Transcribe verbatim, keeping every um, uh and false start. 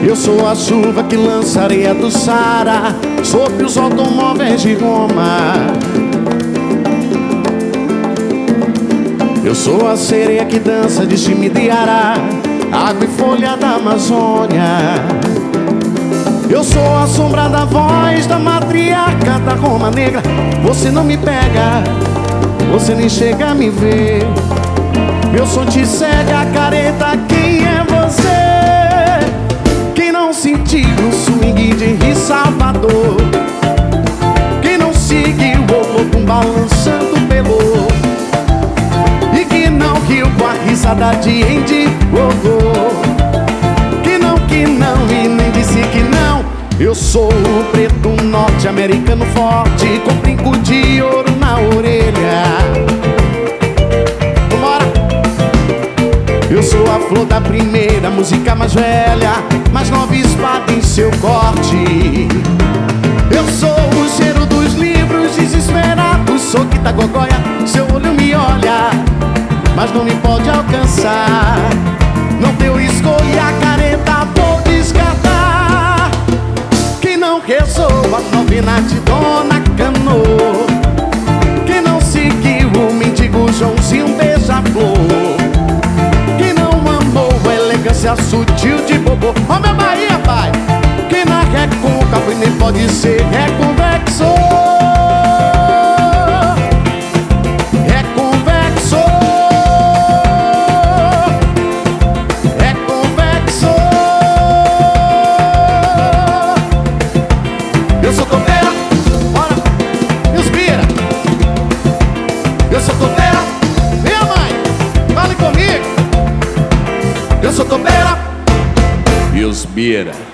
Eu sou a chuva que lança areia do Saara sobre os automóveis de Roma. Eu sou a sereia que dança de time de Ará, água e folha da Amazônia. Eu sou a sombra da voz da matriarca da Roma Negra. Você não me pega, você nem chega a me ver. Meu som te cega, careta, quem é você? Quem não sentiu o swing de Rio Salvador? Quem não seguiu o lobo balançando pelo? E que não riu com a risada de Andy Warhol? Que não, que não e nem disse que não. Eu sou o preto norte-americano forte, com brinco de ouro na orelha. Eu sou a flor da primeira música mais velha, mais nova espada em seu corte. Eu sou o cheiro dos livros desesperados, sou Kita Gogóia, seu olho me olha, mas não me pode alcançar. Não deu escolha, careta, vou descartar. Quem não rezou a novena de Dona Canoa? Quem não seguiu o mendigo Joãozinho beija-flor? Sutil de bobô, ó meu Bahia, pai. Quem na recôncavo nem pode ser reconvexo. Reconvexo. Reconvexo. Eu sou copeira, bora, inspira. Eu sou copeira, minha mãe, fale comigo. Eu sou copeira e os Bira.